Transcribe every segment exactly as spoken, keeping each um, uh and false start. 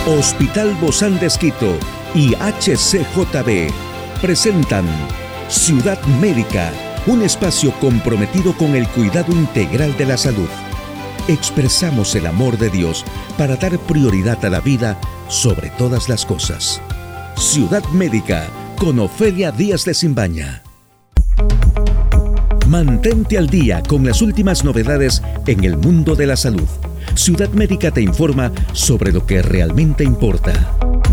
Hospital Bozán de Esquito y H C J B presentan Ciudad Médica, un espacio comprometido con el cuidado integral de la salud. Expresamos el amor de Dios para dar prioridad a la vida sobre todas las cosas. Ciudad Médica con Ofelia Díaz de Simbaña. Mantente al día con las últimas novedades en el mundo de la salud. Ciudad Médica te informa sobre lo que realmente importa.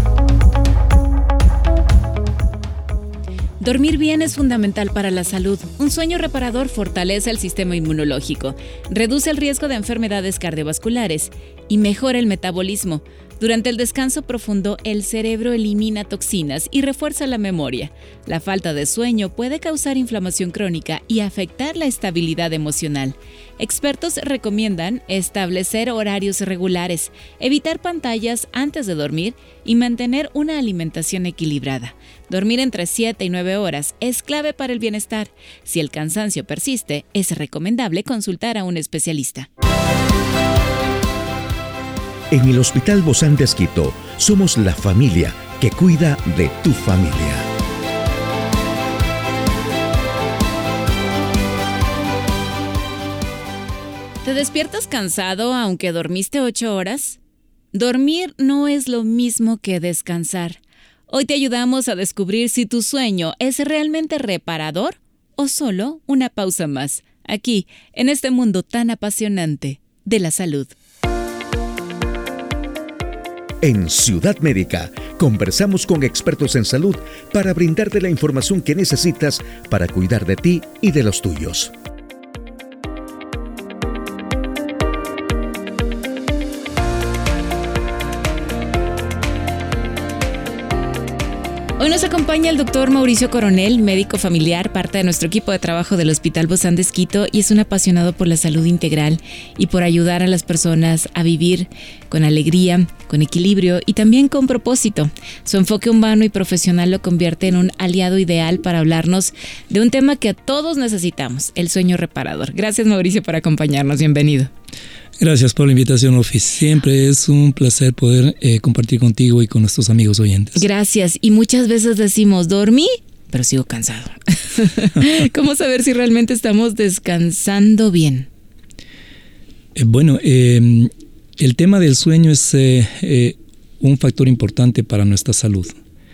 Dormir bien es fundamental para la salud. Un sueño reparador fortalece el sistema inmunológico, reduce el riesgo de enfermedades cardiovasculares y mejora el metabolismo. Durante el descanso profundo, el cerebro elimina toxinas y refuerza la memoria. La falta de sueño puede causar inflamación crónica y afectar la estabilidad emocional. Expertos recomiendan establecer horarios regulares, evitar pantallas antes de dormir y mantener una alimentación equilibrada. Dormir entre siete y nueve horas es clave para el bienestar. Si el cansancio persiste, es recomendable consultar a un especialista. En el Hospital Bozán de Esquito somos la familia que cuida de tu familia. ¿Te despiertas cansado aunque dormiste ocho horas? Dormir no es lo mismo que descansar. Hoy te ayudamos a descubrir si tu sueño es realmente reparador o solo una pausa más, aquí, en este mundo tan apasionante de la salud. En Ciudad Médica, conversamos con expertos en salud para brindarte la información que necesitas para cuidar de ti y de los tuyos. Hoy nos acompaña el doctor Mauricio Coronel, médico familiar, parte de nuestro equipo de trabajo del Hospital Bozán de Esquito, y es un apasionado por la salud integral y por ayudar a las personas a vivir con alegría, con equilibrio y también con propósito. Su enfoque humano y profesional lo convierte en un aliado ideal para hablarnos de un tema que todos necesitamos, el sueño reparador. Gracias, Mauricio, por acompañarnos. Bienvenido. Gracias por la invitación, Ofi. Siempre es un placer poder eh, compartir contigo y con nuestros amigos oyentes. Gracias. Y muchas veces decimos, dormí, pero sigo cansado. ¿Cómo saber si realmente estamos descansando bien? Eh, bueno, eh, el tema del sueño es eh, eh, un factor importante para nuestra salud.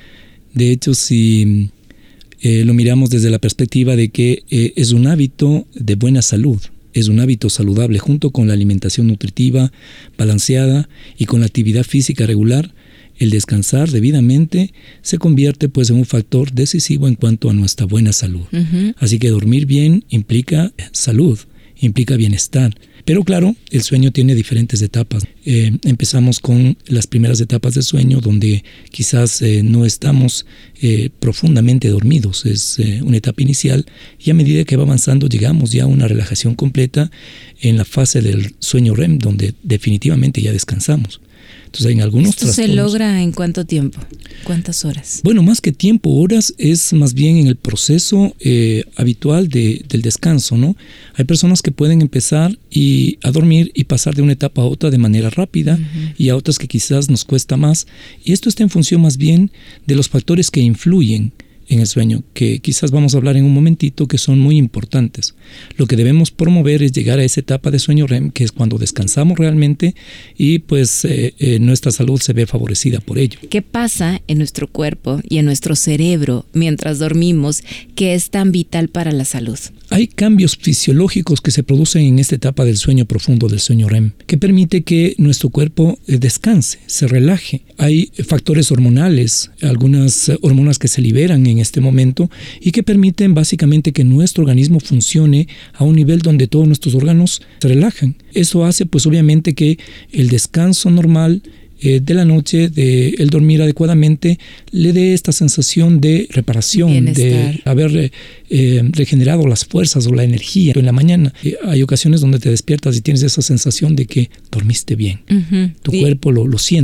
De hecho, si eh, lo miramos desde la perspectiva de que eh, es un hábito de buena salud, es un hábito saludable junto con la alimentación nutritiva, balanceada y con la actividad física regular, el descansar debidamente se convierte pues en un factor decisivo en cuanto a nuestra buena salud. Uh-huh. Así que dormir bien implica salud, implica bienestar. Pero claro, el sueño tiene diferentes etapas. Eh, empezamos con las primeras etapas del sueño donde quizás eh, no estamos eh, profundamente dormidos. Es eh, una etapa inicial y a medida que va avanzando llegamos ya a una relajación completa en la fase del sueño R E M donde definitivamente ya descansamos. Entonces, en algunos ¿Esto se logra en cuánto tiempo? ¿Cuántas horas? Bueno, más que tiempo, horas es más bien en el proceso eh, habitual de, del descanso, ¿no? Hay personas que pueden empezar y, a dormir y pasar de una etapa a otra de manera rápida uh-huh. y a otras que quizás nos cuesta más. Y esto está en función más bien de los factores que influyen en el sueño, que quizás vamos a hablar en un momentito, que son muy importantes. Lo que debemos promover es llegar a esa etapa de sueño R E M, que es cuando descansamos realmente y pues eh, eh, nuestra salud se ve favorecida por ello. ¿Qué pasa en nuestro cuerpo y en nuestro cerebro mientras dormimos que es tan vital para la salud? Hay cambios fisiológicos que se producen en esta etapa del sueño profundo, del sueño R E M, que permite que nuestro cuerpo descanse, se relaje. Hay factores hormonales, algunas hormonas que se liberan en este momento y que permiten básicamente que nuestro organismo funcione a un nivel donde todos nuestros órganos se relajan. Eso hace pues obviamente que el descanso normal eh, de la noche, de el dormir adecuadamente, le dé esta sensación de reparación, bienestar, de haber eh, regenerado las fuerzas o la energía en la mañana. Eh, hay ocasiones donde te despiertas y tienes esa sensación de que dormiste bien. Uh-huh. Tu sí. cuerpo lo, lo siente.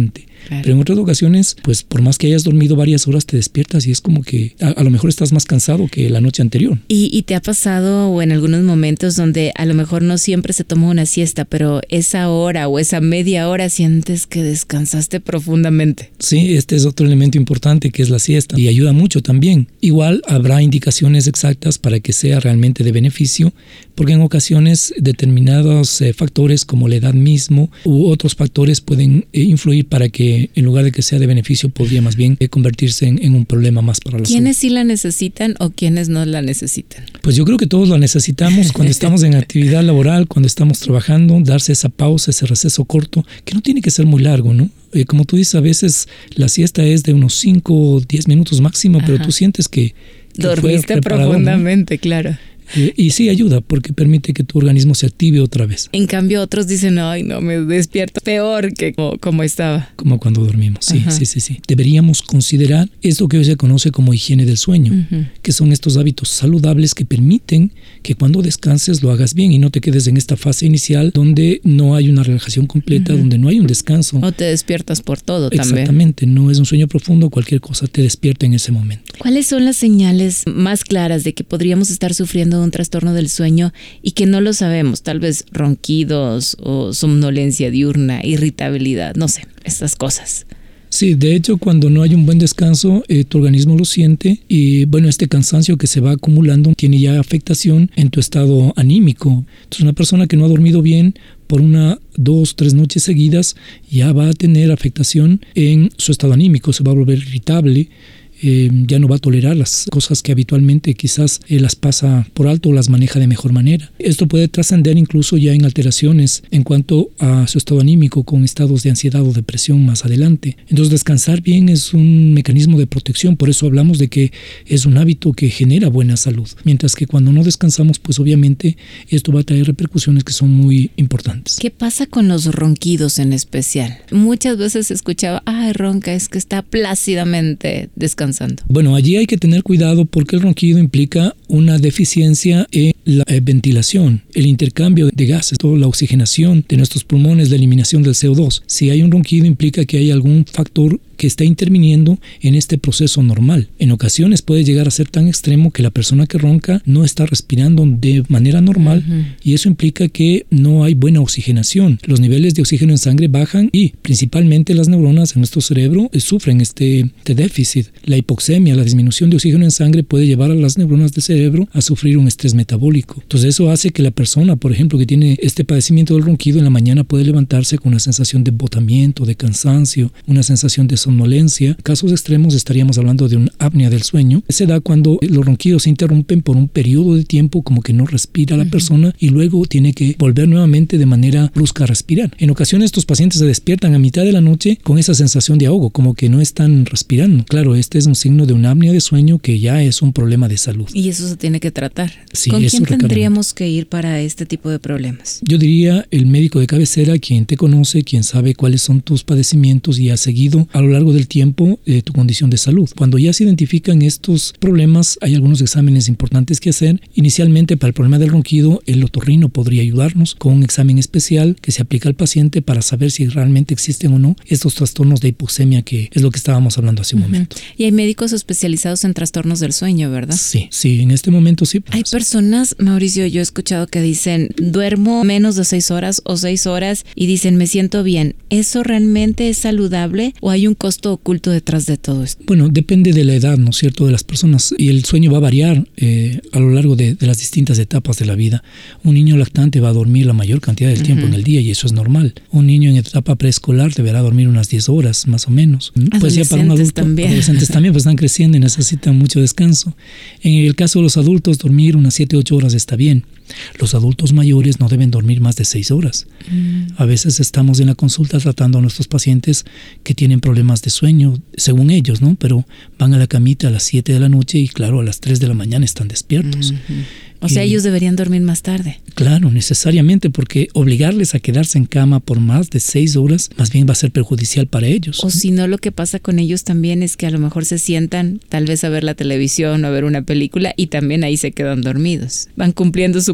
Claro. Pero en otras ocasiones, pues por más que hayas dormido varias horas, te despiertas y es como que a, a lo mejor estás más cansado que la noche anterior. ¿Y, y te ha pasado o en algunos momentos donde a lo mejor no siempre se toma una siesta, pero esa hora o esa media hora sientes que descansaste profundamente? Sí, este es otro elemento importante que es la siesta y ayuda mucho también. Igual habrá indicaciones exactas para que sea realmente de beneficio, porque en ocasiones determinados eh, factores como la edad mismo u otros factores pueden eh, influir para que en lugar de que sea de beneficio podría más bien eh, convertirse en, en un problema más para la salud. ¿Quiénes sí la necesitan o quiénes no la necesitan? Pues yo creo que todos lo necesitamos cuando estamos en actividad laboral, cuando estamos trabajando, darse esa pausa, ese receso corto, que no tiene que ser muy largo, ¿no? Eh, como tú dices, a veces la siesta es de unos cinco o diez minutos máximo, Ajá. pero tú sientes que, que dormiste profundamente, ¿no? Claro. Eh, y sí ayuda porque permite que tu organismo se active otra vez. En cambio otros dicen, ay no, me despierto peor que como, como estaba. Como cuando dormimos, sí, Ajá. sí, sí, sí. Deberíamos considerar esto que hoy se conoce como higiene del sueño, uh-huh. que son estos hábitos saludables que permiten que cuando descanses lo hagas bien y no te quedes en esta fase inicial donde no hay una relajación completa, uh-huh. donde no hay un descanso. O te despiertas por todo también. Exactamente, no es un sueño profundo, cualquier cosa te despierta en ese momento. ¿Cuáles son las señales más claras de que podríamos estar sufriendo un trastorno del sueño y que no lo sabemos? Tal vez ronquidos o somnolencia diurna, irritabilidad, no sé, estas cosas. Sí, de hecho, cuando no hay un buen descanso, eh, tu organismo lo siente y, bueno, este cansancio que se va acumulando tiene ya afectación en tu estado anímico. Entonces, una persona que no ha dormido bien por una, dos, tres noches seguidas ya va a tener afectación en su estado anímico, se va a volver irritable. Eh, ya no va a tolerar las cosas que habitualmente quizás eh, las pasa por alto o las maneja de mejor manera. Esto puede trascender incluso ya en alteraciones en cuanto a su estado anímico con estados de ansiedad o depresión más adelante. Entonces descansar bien es un mecanismo de protección, por eso hablamos de que es un hábito que genera buena salud, mientras que cuando no descansamos pues obviamente esto va a traer repercusiones que son muy importantes. ¿Qué pasa con los ronquidos en especial? Muchas veces se escuchaba, ay ronca, es que está plácidamente descansando. Bueno, allí hay que tener cuidado porque el ronquido implica una deficiencia en la eh, ventilación, el intercambio de gases, toda la oxigenación de nuestros pulmones, la eliminación del C O dos. Si hay un ronquido implica que hay algún factor que está interviniendo en este proceso normal. En ocasiones puede llegar a ser tan extremo que la persona que ronca no está respirando de manera normal uh-huh. y eso implica que no hay buena oxigenación. Los niveles de oxígeno en sangre bajan y principalmente las neuronas en nuestro cerebro eh, sufren este, este déficit. La hipoxemia, la disminución de oxígeno en sangre puede llevar a las neuronas del cerebro a sufrir un estrés metabólico. Entonces eso hace que la persona, por ejemplo, que tiene este padecimiento del ronquido en la mañana puede levantarse con una sensación de embotamiento, de cansancio, una sensación de somnolencia. En casos extremos estaríamos hablando de una apnea del sueño. Se da cuando los ronquidos se interrumpen por un periodo de tiempo como que no respira la uh-huh. persona y luego tiene que volver nuevamente de manera brusca a respirar. En ocasiones estos pacientes se despiertan a mitad de la noche con esa sensación de ahogo, como que no están respirando. Claro, este es un signo de una apnea de sueño que ya es un problema de salud. Y eso se tiene que tratar. Sí, ¿Con eso quién tendríamos que ir para este tipo de problemas? Yo diría el médico de cabecera, quien te conoce, quien sabe cuáles son tus padecimientos y ha seguido a lo largo del tiempo eh, tu condición de salud. Cuando ya se identifican estos problemas, hay algunos exámenes importantes que hacer. Inicialmente, para el problema del ronquido, el otorrino podría ayudarnos con un examen especial que se aplica al paciente para saber si realmente existen o no estos trastornos de hipoxemia, que es lo que estábamos hablando hace un uh-huh. momento. Y hay médicos especializados en trastornos del sueño, ¿verdad? Sí, sí, en este momento sí. Hay personas, Mauricio, yo he escuchado que dicen, duermo menos de seis horas o seis horas y dicen, me siento bien. ¿Eso realmente es saludable o hay un costo oculto detrás de todo esto? Bueno, depende de la edad, ¿no es cierto?, de las personas, y el sueño va a variar eh, a lo largo de, de las distintas etapas de la vida. Un niño lactante va a dormir la mayor cantidad del tiempo uh-huh. en el día y eso es normal. Un niño en etapa preescolar deberá dormir unas diez horas más o menos. Pues ya para un adulto, también. Adolescentes también pues están creciendo y necesitan mucho descanso. En el caso de los adultos, dormir unas siete u ocho horas está bien. Los adultos mayores no deben dormir más de seis horas. Mm. A veces estamos en la consulta tratando a nuestros pacientes que tienen problemas de sueño, según ellos, ¿no? Pero van a la camita a las siete de la noche y claro, a las tres de la mañana están despiertos. Mm-hmm. O sea, y, ellos deberían dormir más tarde. Claro, necesariamente, porque obligarles a quedarse en cama por más de seis horas más bien va a ser perjudicial para ellos. O si no, lo que pasa con ellos también es que a lo mejor se sientan tal vez a ver la televisión o a ver una película y también ahí se quedan dormidos. Van cumpliendo su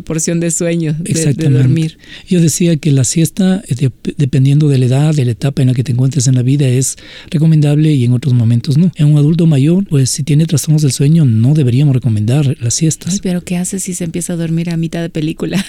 su porción de sueño, de, Exactamente. de dormir. Yo decía que la siesta, de, dependiendo de la edad, de la etapa en la que te encuentres en la vida, es recomendable y en otros momentos no. En un adulto mayor, pues si tiene trastornos del sueño, no deberíamos recomendar las siestas. Ay, pero ¿qué hace si se empieza a dormir a mitad de película?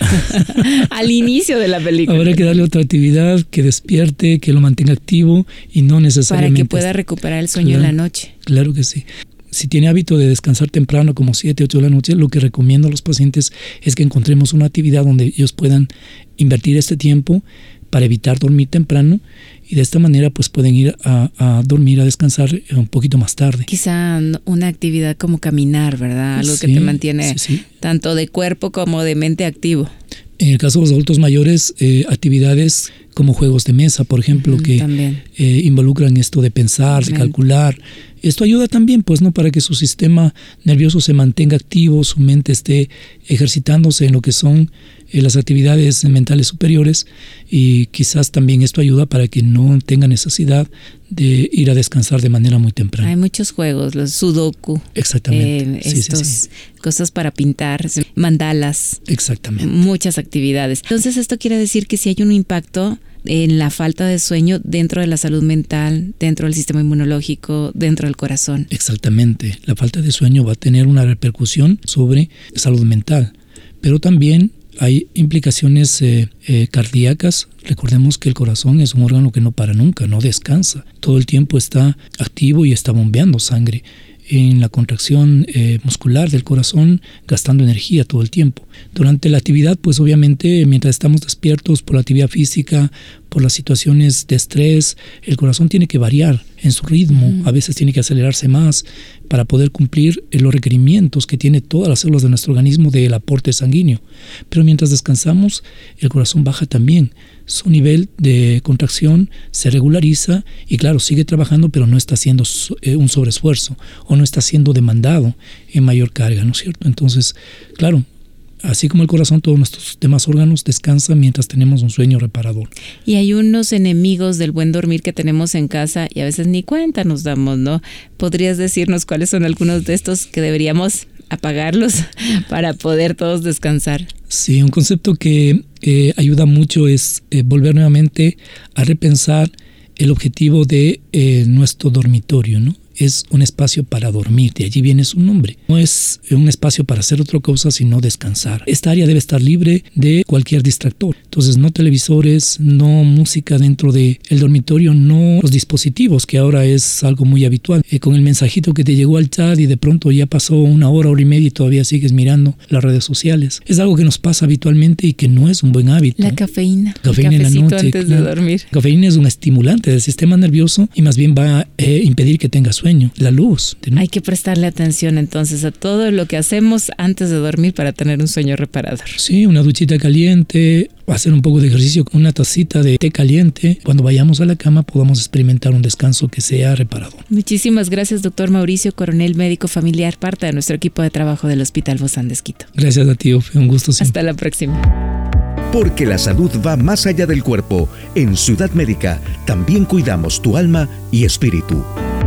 Al inicio de la película. Habrá que darle otra actividad que despierte, que lo mantenga activo y no necesariamente... Para que pueda recuperar el sueño claro, en la noche. Claro que sí. Si tiene hábito de descansar temprano, como siete, ocho de la noche, lo que recomiendo a los pacientes es que encontremos una actividad donde ellos puedan invertir este tiempo para evitar dormir temprano y de esta manera pues pueden ir a, a dormir, a descansar un poquito más tarde. Quizá una actividad como caminar, ¿verdad? Algo sí, que te mantiene sí, sí. tanto de cuerpo como de mente activo. En el caso de los adultos mayores, eh, actividades como juegos de mesa, por ejemplo, mm, que eh, involucran esto de pensar, de calcular. Esto ayuda también, pues, ¿no? Para que su sistema nervioso se mantenga activo, su mente esté ejercitándose en lo que son eh, las actividades mentales superiores y quizás también esto ayuda para que no tenga necesidad de ir a descansar de manera muy temprana. Hay muchos juegos, los sudoku. Exactamente. Eh, sí, estos, sí, sí. Cosas para pintar, mandalas. Exactamente. Muchas actividades. Entonces esto quiere decir que si hay un impacto en la falta de sueño dentro de la salud mental, dentro del sistema inmunológico, dentro del corazón. Exactamente. La falta de sueño va a tener una repercusión sobre salud mental, pero también hay implicaciones eh, eh, cardíacas. Recordemos que el corazón es un órgano que no para nunca, no descansa. Todo el tiempo está activo y está bombeando sangre en la contracción eh, muscular del corazón, gastando energía todo el tiempo. Durante la actividad, pues obviamente, mientras estamos despiertos por la actividad física, por las situaciones de estrés, el corazón tiene que variar en su ritmo. Uh-huh. A veces tiene que acelerarse más para poder cumplir los requerimientos que tiene todas las células de nuestro organismo del aporte sanguíneo. Pero mientras descansamos, el corazón baja también. Su nivel de contracción se regulariza y claro, sigue trabajando, pero no está haciendo un sobreesfuerzo o no está siendo demandado en mayor carga, ¿no es cierto? Entonces, claro, así como el corazón, todos nuestros demás órganos descansan mientras tenemos un sueño reparador. Y hay unos enemigos del buen dormir que tenemos en casa y a veces ni cuenta nos damos, ¿no? ¿Podrías decirnos cuáles son algunos de estos que deberíamos apagarlos para poder todos descansar? Sí, un concepto que eh, ayuda mucho es eh, volver nuevamente a repensar el objetivo de eh, nuestro dormitorio, ¿no? Es un espacio para dormir, de allí viene su nombre. No es un espacio para hacer otra cosa, sino descansar. Esta área debe estar libre de cualquier distractor. Entonces, no televisores, no música dentro del dormitorio, no los dispositivos, que ahora es algo muy habitual. Eh, con el mensajito que te llegó al chat y de pronto ya pasó una hora, hora y media y todavía sigues mirando las redes sociales. Es algo que nos pasa habitualmente y que no es un buen hábito. La cafeína. Cafeína el cafecito en la noche, antes claro. de dormir. La cafeína es un estimulante del sistema nervioso y más bien va a eh, impedir que tengas sueño, la luz. ¿no? Hay que prestarle atención entonces a todo lo que hacemos antes de dormir para tener un sueño reparador. Sí, una duchita caliente, hacer un poco de ejercicio con una tacita de té caliente. Cuando vayamos a la cama podamos experimentar un descanso que sea reparador. Muchísimas gracias, doctor Mauricio Coronel, médico familiar, parte de nuestro equipo de trabajo del Hospital Bozán de Esquito. Gracias a ti, fue un gusto siempre. Hasta la próxima. Porque la salud va más allá del cuerpo. En Ciudad Médica también cuidamos tu alma y espíritu.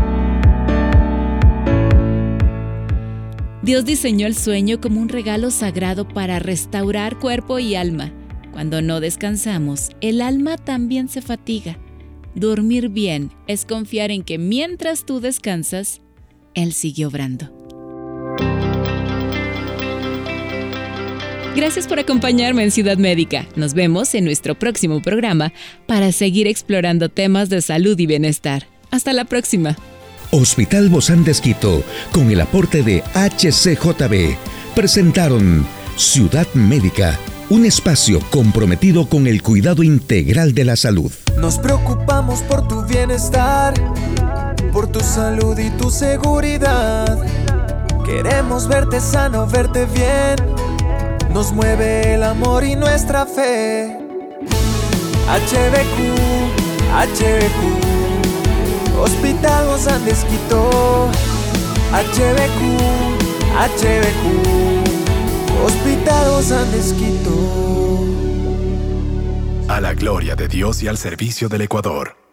Dios diseñó el sueño como un regalo sagrado para restaurar cuerpo y alma. Cuando no descansamos, el alma también se fatiga. Dormir bien es confiar en que mientras tú descansas, Él sigue obrando. Gracias por acompañarme en Ciudad Médica. Nos vemos en nuestro próximo programa para seguir explorando temas de salud y bienestar. Hasta la próxima. Hospital Bozán de Esquito, con el aporte de H C J B, presentaron Ciudad Médica, un espacio comprometido con el cuidado integral de la salud. Nos preocupamos por tu bienestar, por tu salud y tu seguridad. Queremos verte sano, verte bien. Nos mueve el amor y nuestra fe. H B Q, H B Q. Hospital Bozán de Esquito, H B Q, H B Q, Hospital Bozán de Esquito. A la gloria de Dios y al servicio del Ecuador.